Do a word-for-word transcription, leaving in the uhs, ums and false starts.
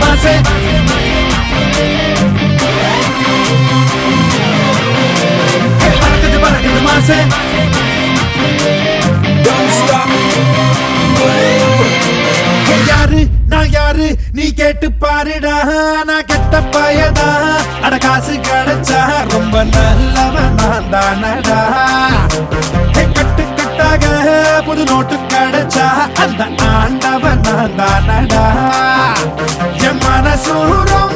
மாசே பறக்குது பறக்குது மாசே யாரு நான் யாரு நீ கேட்டு பாருடா நான் கெட்ட பயடா அட காசு கிடைச்சா ரொம்ப நல்லவன் நான் தானடா கட்டு கட்டாக புது நோட்டு கிடைச்சா அந்த ஆண்டவன் நான் தானடா என் மனசூரம்